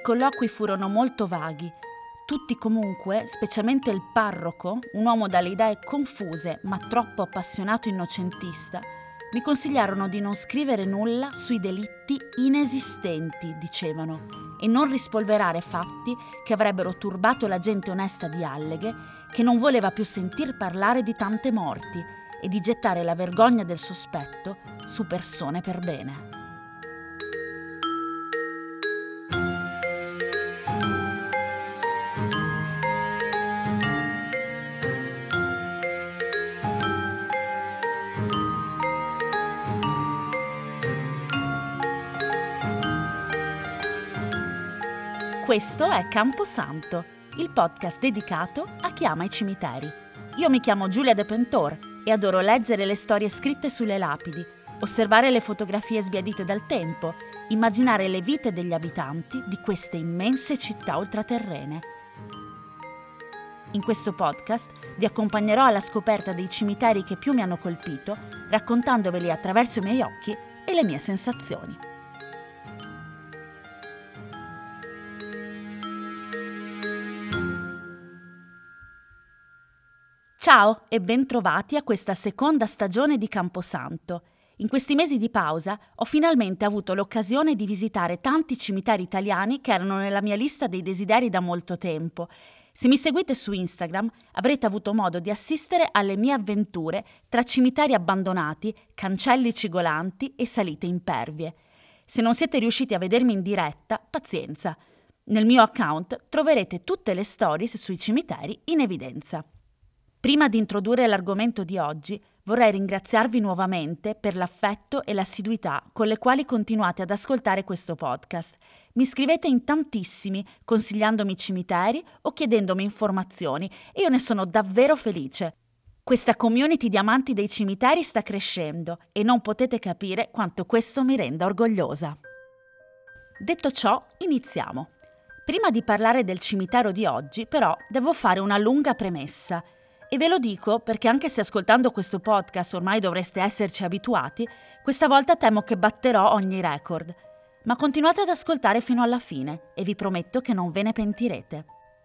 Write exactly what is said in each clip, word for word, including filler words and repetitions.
colloqui furono molto vaghi. Tutti comunque, specialmente il parroco, un uomo dalle idee confuse ma troppo appassionato innocentista, mi consigliarono di non scrivere nulla sui delitti inesistenti, dicevano, e non rispolverare fatti che avrebbero turbato la gente onesta di Alleghe, che non voleva più sentir parlare di tante morti, e di gettare la vergogna del sospetto su persone per bene. Questo è Camposanto, il podcast dedicato a chi ama i cimiteri. Io mi chiamo Giulia De Pentor e adoro leggere le storie scritte sulle lapidi, osservare le fotografie sbiadite dal tempo, immaginare le vite degli abitanti di queste immense città ultraterrene. In questo podcast vi accompagnerò alla scoperta dei cimiteri che più mi hanno colpito, raccontandoveli attraverso i miei occhi e le mie sensazioni. Ciao e bentrovati a questa seconda stagione di Camposanto. In questi mesi di pausa ho finalmente avuto l'occasione di visitare tanti cimiteri italiani che erano nella mia lista dei desideri da molto tempo. Se mi seguite su Instagram avrete avuto modo di assistere alle mie avventure tra cimiteri abbandonati, cancelli cigolanti e salite impervie. Se non siete riusciti a vedermi in diretta, pazienza. Nel mio account troverete tutte le stories sui cimiteri in evidenza. Prima di introdurre l'argomento di oggi, vorrei ringraziarvi nuovamente per l'affetto e l'assiduità con le quali continuate ad ascoltare questo podcast. Mi scrivete in tantissimi, consigliandomi cimiteri o chiedendomi informazioni, e io ne sono davvero felice. Questa community di amanti dei cimiteri sta crescendo e non potete capire quanto questo mi renda orgogliosa. Detto ciò, iniziamo. Prima di parlare del cimitero di oggi, però, devo fare una lunga premessa. E ve lo dico perché anche se ascoltando questo podcast ormai dovreste esserci abituati, questa volta temo che batterò ogni record. Ma continuate ad ascoltare fino alla fine e vi prometto che non ve ne pentirete.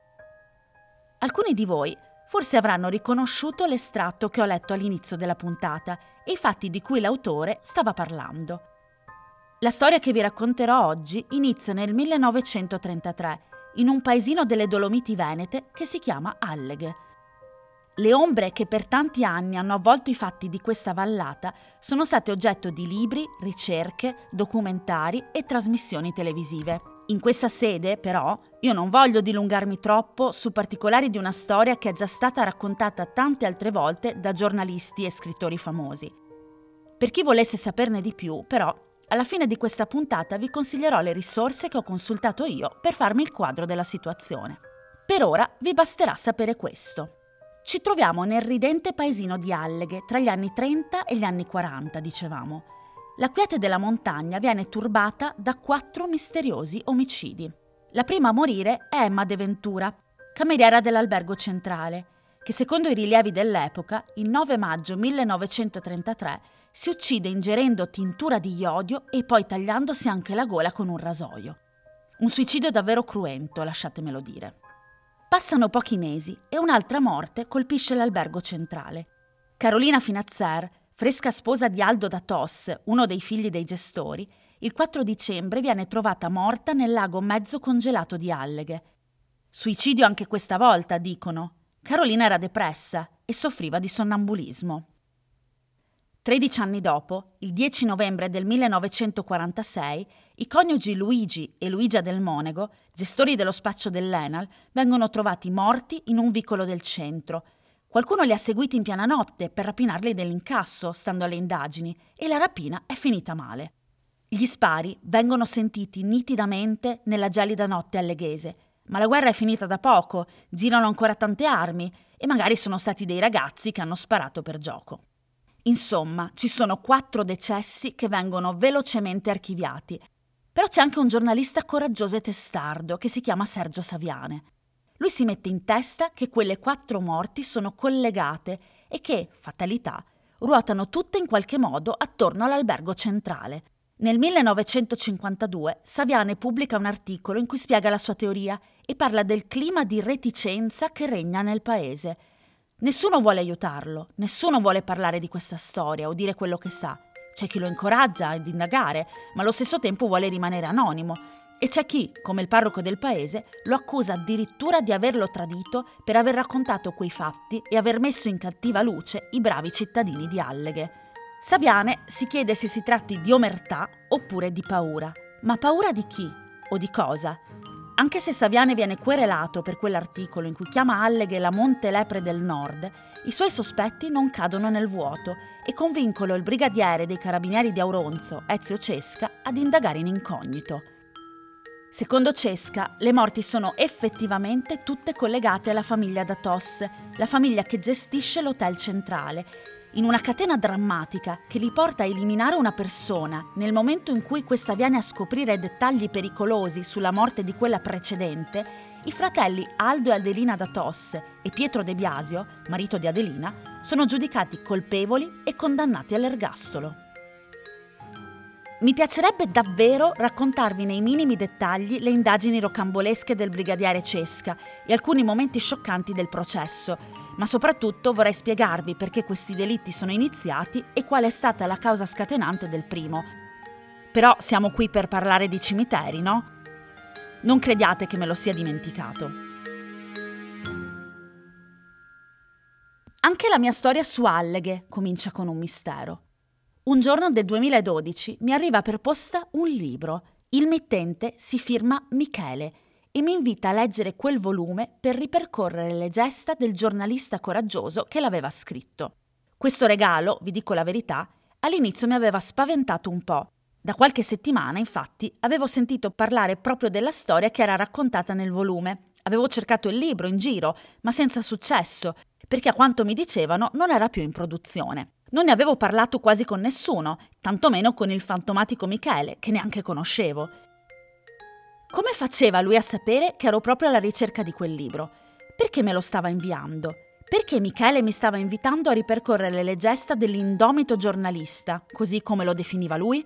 Alcuni di voi forse avranno riconosciuto l'estratto che ho letto all'inizio della puntata e i fatti di cui l'autore stava parlando. La storia che vi racconterò oggi inizia nel millenovecentotrentatré, in un paesino delle Dolomiti Venete che si chiama Alleghe. Le ombre che per tanti anni hanno avvolto i fatti di questa vallata sono state oggetto di libri, ricerche, documentari e trasmissioni televisive. In questa sede, però, io non voglio dilungarmi troppo su particolari di una storia che è già stata raccontata tante altre volte da giornalisti e scrittori famosi. Per chi volesse saperne di più, però, alla fine di questa puntata vi consiglierò le risorse che ho consultato io per farmi il quadro della situazione. Per ora vi basterà sapere questo. Ci troviamo nel ridente paesino di Alleghe tra gli anni trenta e gli anni quaranta, dicevamo. La quiete della montagna viene turbata da quattro misteriosi omicidi. La prima a morire è Emma De Ventura, cameriera dell'albergo centrale, che secondo i rilievi dell'epoca, il nove maggio millenovecentotrentatré, si uccide ingerendo tintura di iodio e poi tagliandosi anche la gola con un rasoio. Un suicidio davvero cruento, lasciatemelo dire. Passano pochi mesi e un'altra morte colpisce l'albergo centrale. Carolina Finazzer, fresca sposa di Aldo da Tos, uno dei figli dei gestori, il quattro dicembre viene trovata morta nel lago mezzo congelato di Alleghe. Suicidio anche questa volta, dicono. Carolina era depressa e soffriva di sonnambulismo. Tredici anni dopo, il dieci novembre del millenovecentoquarantasei, i coniugi Luigi e Luigia Del Monego, gestori dello spaccio dell'Enal, vengono trovati morti in un vicolo del centro. Qualcuno li ha seguiti in piena notte per rapinarli dell'incasso, stando alle indagini, e la rapina è finita male. Gli spari vengono sentiti nitidamente nella gelida notte alleghese, ma la guerra è finita da poco, girano ancora tante armi e magari sono stati dei ragazzi che hanno sparato per gioco. Insomma, ci sono quattro decessi che vengono velocemente archiviati. Però c'è anche un giornalista coraggioso e testardo che si chiama Sergio Saviane. Lui si mette in testa che quelle quattro morti sono collegate e che, fatalità, ruotano tutte in qualche modo attorno all'albergo centrale. Nel millenovecentocinquantadue Saviane pubblica un articolo in cui spiega la sua teoria e parla del clima di reticenza che regna nel paese. Nessuno vuole aiutarlo, nessuno vuole parlare di questa storia o dire quello che sa. C'è chi lo incoraggia ad indagare, ma allo stesso tempo vuole rimanere anonimo. E c'è chi, come il parroco del paese, lo accusa addirittura di averlo tradito per aver raccontato quei fatti e aver messo in cattiva luce i bravi cittadini di Alleghe. Saviane si chiede se si tratti di omertà oppure di paura. Ma paura di chi o di cosa? Anche se Saviane viene querelato per quell'articolo in cui chiama Alleghe la Monte Lepre del Nord, i suoi sospetti non cadono nel vuoto e convincono il brigadiere dei carabinieri di Auronzo, Ezio Cesca, ad indagare in incognito. Secondo Cesca, le morti sono effettivamente tutte collegate alla famiglia Datos, la famiglia che gestisce l'hotel centrale, in una catena drammatica che li porta a eliminare una persona nel momento in cui questa viene a scoprire dettagli pericolosi sulla morte di quella precedente. I fratelli Aldo e Adelina Datos e Pietro De Biasio, marito di Adelina, sono giudicati colpevoli e condannati all'ergastolo. Mi piacerebbe davvero raccontarvi nei minimi dettagli le indagini rocambolesche del brigadiere Cesca e alcuni momenti scioccanti del processo, ma soprattutto vorrei spiegarvi perché questi delitti sono iniziati e qual è stata la causa scatenante del primo. Però siamo qui per parlare di cimiteri, no? Non crediate che me lo sia dimenticato. Anche la mia storia su Alleghe comincia con un mistero. Un giorno del duemiladodici mi arriva per posta un libro. Il mittente si firma Michele e mi invita a leggere quel volume per ripercorrere le gesta del giornalista coraggioso che l'aveva scritto. Questo regalo, vi dico la verità, all'inizio mi aveva spaventato un po'. Da qualche settimana, infatti, avevo sentito parlare proprio della storia che era raccontata nel volume. Avevo cercato il libro in giro, ma senza successo, perché a quanto mi dicevano non era più in produzione. Non ne avevo parlato quasi con nessuno, tantomeno con il fantomatico Michele, che neanche conoscevo. Come faceva lui a sapere che ero proprio alla ricerca di quel libro? Perché me lo stava inviando? Perché Michele mi stava invitando a ripercorrere le gesta dell'indomito giornalista, così come lo definiva lui?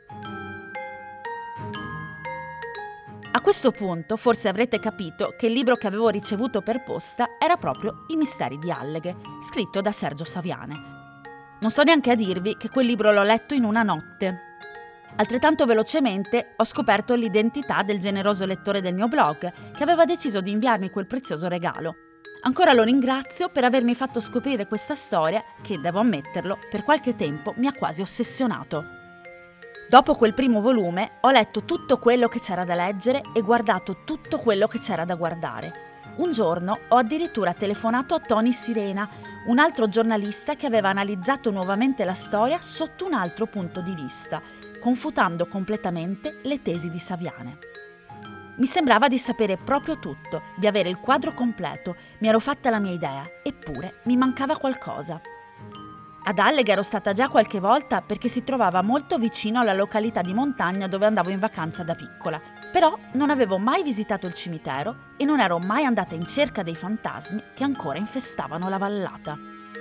A questo punto forse avrete capito che il libro che avevo ricevuto per posta era proprio I misteri di Alleghe, scritto da Sergio Saviane. Non sto neanche a dirvi che quel libro l'ho letto in una notte. Altrettanto velocemente ho scoperto l'identità del generoso lettore del mio blog, che aveva deciso di inviarmi quel prezioso regalo. Ancora lo ringrazio per avermi fatto scoprire questa storia che, devo ammetterlo, per qualche tempo mi ha quasi ossessionato. Dopo quel primo volume ho letto tutto quello che c'era da leggere e guardato tutto quello che c'era da guardare. Un giorno ho addirittura telefonato a Tony Sirena, un altro giornalista che aveva analizzato nuovamente la storia sotto un altro punto di vista, confutando completamente le tesi di Saviane. Mi sembrava di sapere proprio tutto, di avere il quadro completo, mi ero fatta la mia idea, eppure mi mancava qualcosa. Ad Alleghe ero stata già qualche volta perché si trovava molto vicino alla località di montagna dove andavo in vacanza da piccola, però non avevo mai visitato il cimitero e non ero mai andata in cerca dei fantasmi che ancora infestavano la vallata.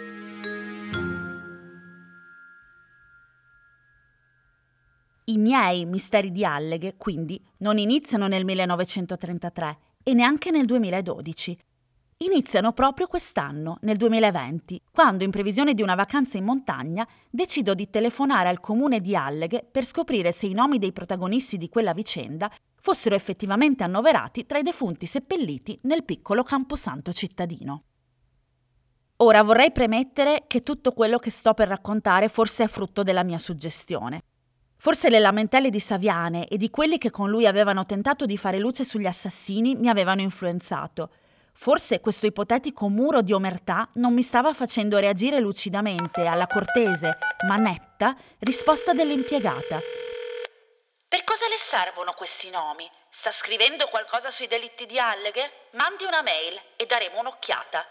I miei misteri di Alleghe, quindi, non iniziano nel millenovecentotrentatré e neanche nel duemiladodici. Iniziano proprio quest'anno, nel duemilaventi, quando, in previsione di una vacanza in montagna, decido di telefonare al comune di Alleghe per scoprire se i nomi dei protagonisti di quella vicenda fossero effettivamente annoverati tra i defunti seppelliti nel piccolo camposanto cittadino. Ora vorrei premettere che tutto quello che sto per raccontare forse è frutto della mia suggestione. Forse le lamentele di Saviane e di quelli che con lui avevano tentato di fare luce sugli assassini mi avevano influenzato. Forse questo ipotetico muro di omertà non mi stava facendo reagire lucidamente alla cortese, ma netta, risposta dell'impiegata. Per cosa le servono questi nomi? Sta scrivendo qualcosa sui delitti di Alleghe? Mandi una mail e daremo un'occhiata.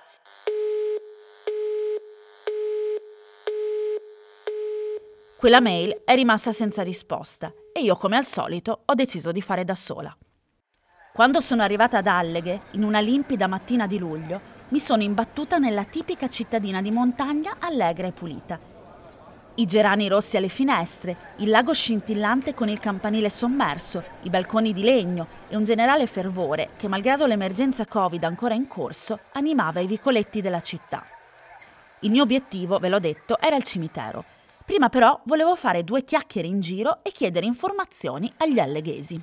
Quella mail è rimasta senza risposta e io, come al solito, ho deciso di fare da sola. Quando sono arrivata ad Alleghe, in una limpida mattina di luglio, mi sono imbattuta nella tipica cittadina di montagna allegra e pulita. I gerani rossi alle finestre, il lago scintillante con il campanile sommerso, i balconi di legno e un generale fervore che, malgrado l'emergenza Covid ancora in corso, animava i vicoletti della città. Il mio obiettivo, ve l'ho detto, era il cimitero. Prima però volevo fare due chiacchiere in giro e chiedere informazioni agli alleghesi.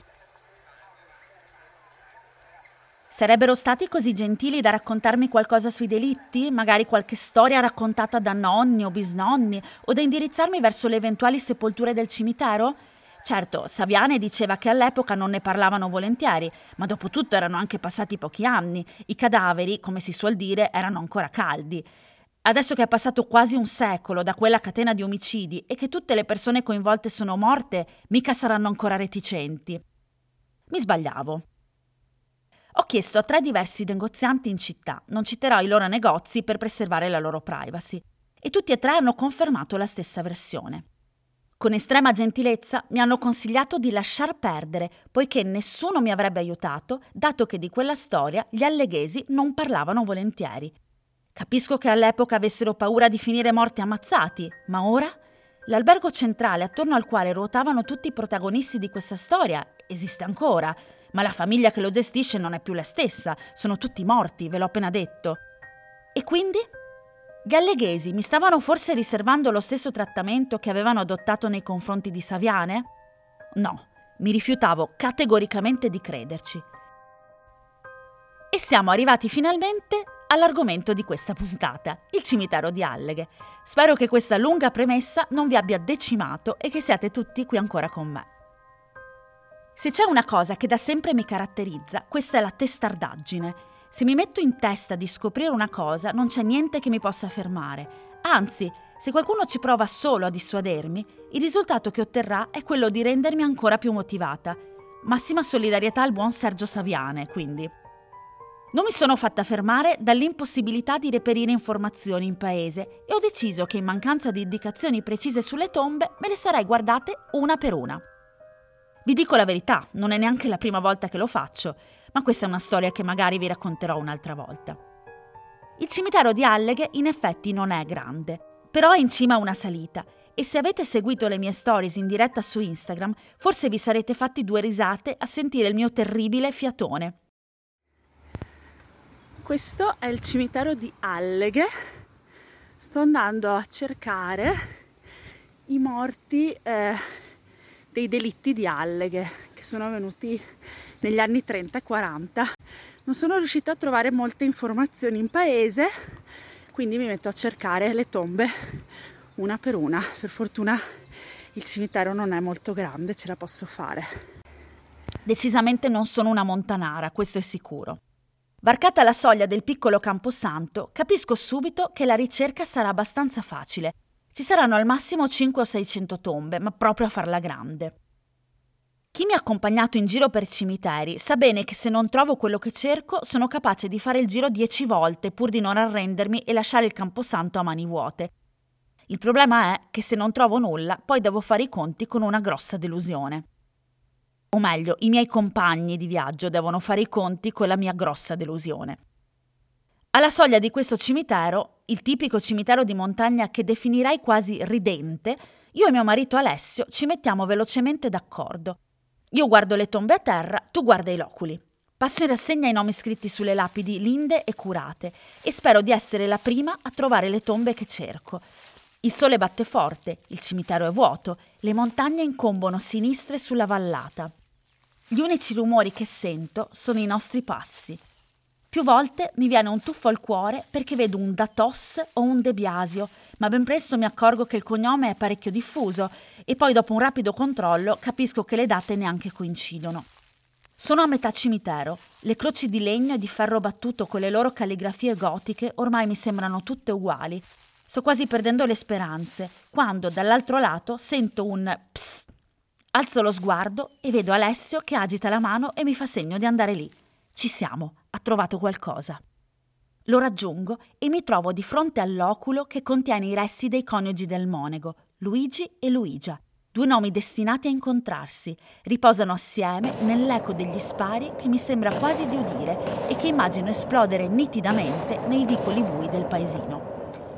Sarebbero stati così gentili da raccontarmi qualcosa sui delitti? Magari qualche storia raccontata da nonni o bisnonni? O da indirizzarmi verso le eventuali sepolture del cimitero? Certo, Saviane diceva che all'epoca non ne parlavano volentieri, ma dopo tutto erano anche passati pochi anni. I cadaveri, come si suol dire, erano ancora caldi. Adesso che è passato quasi un secolo da quella catena di omicidi e che tutte le persone coinvolte sono morte, mica saranno ancora reticenti. Mi sbagliavo. Ho chiesto a tre diversi negozianti in città, non citerò i loro negozi per preservare la loro privacy, e tutti e tre hanno confermato la stessa versione. Con estrema gentilezza mi hanno consigliato di lasciar perdere, poiché nessuno mi avrebbe aiutato, dato che di quella storia gli alleghesi non parlavano volentieri. Capisco che all'epoca avessero paura di finire morti ammazzati, ma ora? L'albergo centrale attorno al quale ruotavano tutti i protagonisti di questa storia esiste ancora, ma la famiglia che lo gestisce non è più la stessa, sono tutti morti, ve l'ho appena detto. E quindi? Gli alleghesi mi stavano forse riservando lo stesso trattamento che avevano adottato nei confronti di Saviane? No, mi rifiutavo categoricamente di crederci. E siamo arrivati finalmente all'argomento di questa puntata, il cimitero di Alleghe. Spero che questa lunga premessa non vi abbia decimato e che siate tutti qui ancora con me. Se c'è una cosa che da sempre mi caratterizza, questa è la testardaggine. Se mi metto in testa di scoprire una cosa, non c'è niente che mi possa fermare. Anzi, se qualcuno ci prova solo a dissuadermi, il risultato che otterrà è quello di rendermi ancora più motivata. Massima solidarietà al buon Sergio Saviane, quindi. Non mi sono fatta fermare dall'impossibilità di reperire informazioni in paese e ho deciso che in mancanza di indicazioni precise sulle tombe me le sarei guardate una per una. Vi dico la verità, non è neanche la prima volta che lo faccio, ma questa è una storia che magari vi racconterò un'altra volta. Il cimitero di Alleghe in effetti non è grande, però è in cima a una salita e se avete seguito le mie stories in diretta su Instagram, forse vi sarete fatti due risate a sentire il mio terribile fiatone. Questo è il cimitero di Alleghe. Sto andando a cercare i morti eh, dei delitti di Alleghe che sono avvenuti negli anni trenta e quaranta. Non sono riuscita a trovare molte informazioni in paese, quindi mi metto a cercare le tombe una per una. Per fortuna il cimitero non è molto grande, ce la posso fare. Decisamente non sono una montanara, questo è sicuro. Varcata la soglia del piccolo camposanto, capisco subito che la ricerca sarà abbastanza facile. Ci saranno al massimo cinquecento o seicento tombe, ma proprio a farla grande. Chi mi ha accompagnato in giro per cimiteri sa bene che se non trovo quello che cerco, sono capace di fare il giro dieci volte pur di non arrendermi e lasciare il camposanto a mani vuote. Il problema è che se non trovo nulla, poi devo fare i conti con una grossa delusione. O meglio, i miei compagni di viaggio devono fare i conti con la mia grossa delusione. Alla soglia di questo cimitero, il tipico cimitero di montagna che definirei quasi ridente, io e mio marito Alessio ci mettiamo velocemente d'accordo. Io guardo le tombe a terra, tu guarda i loculi. Passo in rassegna i nomi scritti sulle lapidi linde e curate e spero di essere la prima a trovare le tombe che cerco. Il sole batte forte, il cimitero è vuoto, le montagne incombono sinistre sulla vallata. Gli unici rumori che sento sono i nostri passi. Più volte mi viene un tuffo al cuore perché vedo un Datos o un De Biasio, ma ben presto mi accorgo che il cognome è parecchio diffuso e poi dopo un rapido controllo capisco che le date neanche coincidono. Sono a metà cimitero, le croci di legno e di ferro battuto con le loro calligrafie gotiche ormai mi sembrano tutte uguali. Sto quasi perdendo le speranze, quando dall'altro lato sento un psst. Alzo lo sguardo e vedo Alessio che agita la mano e mi fa segno di andare lì. Ci siamo, ha trovato qualcosa. Lo raggiungo e mi trovo di fronte all'oculo che contiene i resti dei coniugi del monego, Luigi e Luigia, due nomi destinati a incontrarsi, riposano assieme nell'eco degli spari che mi sembra quasi di udire e che immagino esplodere nitidamente nei vicoli bui del paesino.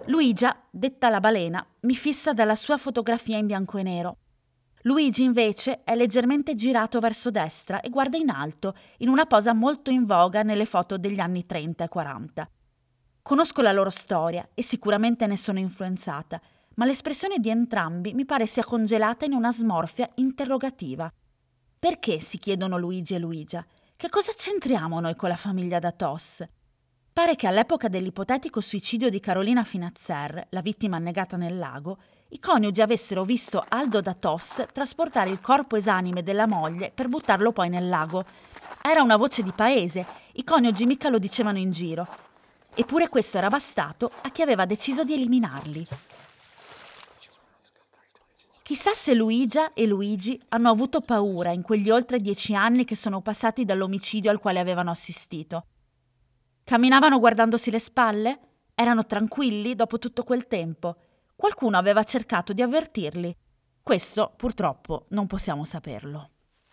Luigia, detta la balena, mi fissa dalla sua fotografia in bianco e nero. Luigi invece è leggermente girato verso destra e guarda in alto, in una posa molto in voga nelle foto degli anni trenta e quaranta. Conosco la loro storia e sicuramente ne sono influenzata, ma l'espressione di entrambi mi pare sia congelata in una smorfia interrogativa. Perché, si chiedono Luigi e Luigia, che cosa c'entriamo noi con la famiglia da Tos? Pare che all'epoca dell'ipotetico suicidio di Carolina Finazzer, la vittima annegata nel lago, i coniugi avessero visto Aldo da Tos trasportare il corpo esanime della moglie per buttarlo poi nel lago. Era una voce di paese, i coniugi mica lo dicevano in giro. Eppure questo era bastato a chi aveva deciso di eliminarli. Chissà se Luigia e Luigi hanno avuto paura in quegli oltre dieci anni che sono passati dall'omicidio al quale avevano assistito. Camminavano guardandosi le spalle? Erano tranquilli dopo tutto quel tempo? Qualcuno aveva cercato di avvertirli? Questo, purtroppo, non possiamo saperlo.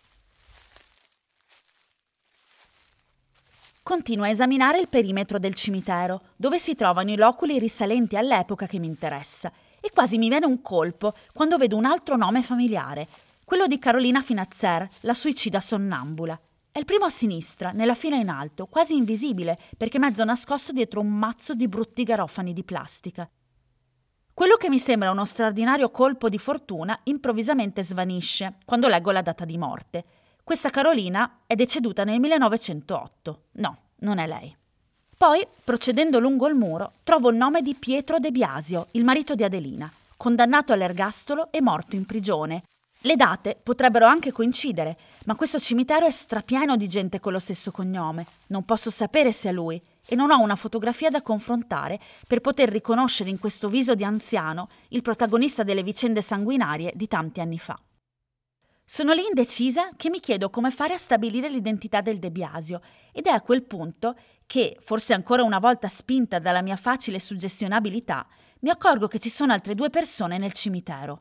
Continuo a esaminare il perimetro del cimitero, dove si trovano i loculi risalenti all'epoca che mi interessa, e quasi mi viene un colpo quando vedo un altro nome familiare, quello di Carolina Finazzer, la suicida sonnambula. È il primo a sinistra, nella fila in alto, quasi invisibile, perché mezzo nascosto dietro un mazzo di brutti garofani di plastica. Quello che mi sembra uno straordinario colpo di fortuna improvvisamente svanisce quando leggo la data di morte. Questa Carolina è deceduta nel millenovecentootto. No, non è lei. Poi, procedendo lungo il muro, trovo il nome di Pietro De Biasio, il marito di Adelina, condannato all'ergastolo e morto in prigione. Le date potrebbero anche coincidere, ma questo cimitero è strapieno di gente con lo stesso cognome. Non posso sapere se è lui e non ho una fotografia da confrontare per poter riconoscere in questo viso di anziano il protagonista delle vicende sanguinarie di tanti anni fa. Sono lì indecisa che mi chiedo come fare a stabilire l'identità del De Biasio ed è a quel punto che, forse ancora una volta spinta dalla mia facile suggestionabilità, mi accorgo che ci sono altre due persone nel cimitero.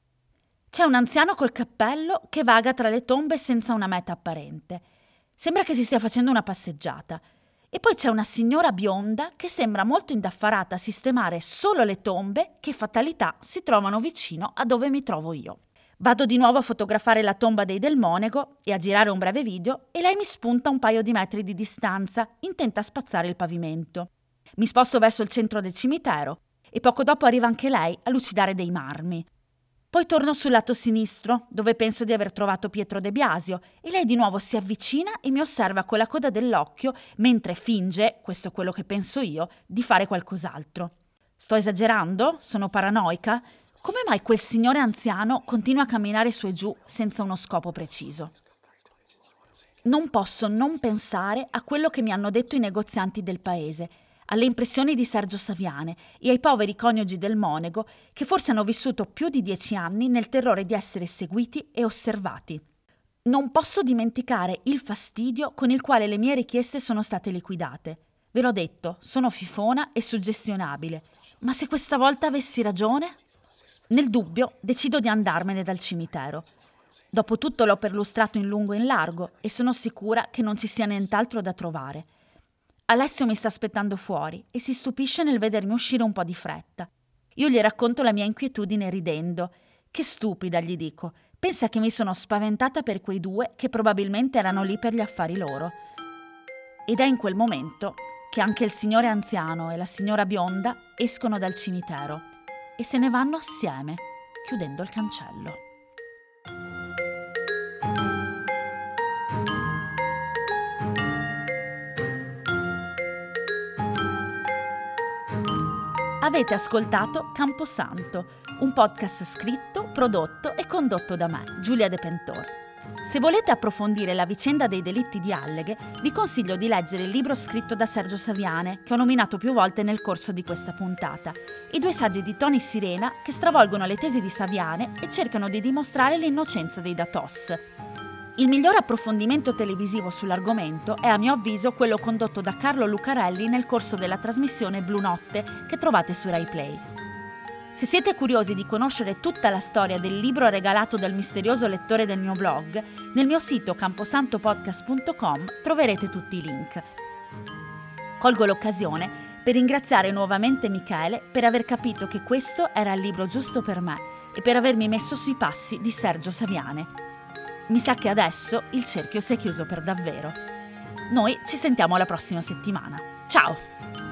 C'è un anziano col cappello che vaga tra le tombe senza una meta apparente. Sembra che si stia facendo una passeggiata. E poi c'è una signora bionda che sembra molto indaffarata a sistemare solo le tombe che, fatalità, si trovano vicino a dove mi trovo io. Vado di nuovo a fotografare la tomba dei Del Monego e a girare un breve video e lei mi spunta un paio di metri di distanza, intenta a spazzare il pavimento. Mi sposto verso il centro del cimitero e poco dopo arriva anche lei a lucidare dei marmi. Poi torno sul lato sinistro, dove penso di aver trovato Pietro De Biasio, e lei di nuovo si avvicina e mi osserva con la coda dell'occhio mentre finge, questo è quello che penso io, di fare qualcos'altro. Sto esagerando? Sono paranoica? Come mai quel signore anziano continua a camminare su e giù senza uno scopo preciso? Non posso non pensare a quello che mi hanno detto i negozianti del paese, alle impressioni di Sergio Saviane e ai poveri coniugi Del Monego che forse hanno vissuto più di dieci anni nel terrore di essere seguiti e osservati. Non posso dimenticare il fastidio con il quale le mie richieste sono state liquidate. Ve l'ho detto, sono fifona e suggestionabile, ma se questa volta avessi ragione? Nel dubbio decido di andarmene dal cimitero. Dopotutto l'ho perlustrato in lungo e in largo e sono sicura che non ci sia nient'altro da trovare. Alessio mi sta aspettando fuori e si stupisce nel vedermi uscire un po' di fretta. Io gli racconto la mia inquietudine ridendo. Che stupida, gli dico. Pensa che mi sono spaventata per quei due che probabilmente erano lì per gli affari loro. Ed è in quel momento che anche il signore anziano e la signora bionda escono dal cimitero e se ne vanno assieme, chiudendo il cancello. Avete ascoltato Camposanto, un podcast scritto, prodotto e condotto da me, Giulia De Pentor. Se volete approfondire la vicenda dei delitti di Alleghe, vi consiglio di leggere il libro scritto da Sergio Saviane, che ho nominato più volte nel corso di questa puntata, e due saggi di Tony Sirena che stravolgono le tesi di Saviane e cercano di dimostrare l'innocenza dei Datos. Il miglior approfondimento televisivo sull'argomento è a mio avviso quello condotto da Carlo Lucarelli nel corso della trasmissione Blu Notte che trovate su Rai Play. Se siete curiosi di conoscere tutta la storia del libro regalato dal misterioso lettore del mio blog, nel mio sito camposantopodcast punto com troverete tutti i link. Colgo l'occasione per ringraziare nuovamente Michele per aver capito che questo era il libro giusto per me e per avermi messo sui passi di Sergio Saviane. Mi sa che adesso il cerchio si è chiuso per davvero. Noi ci sentiamo la prossima settimana. Ciao!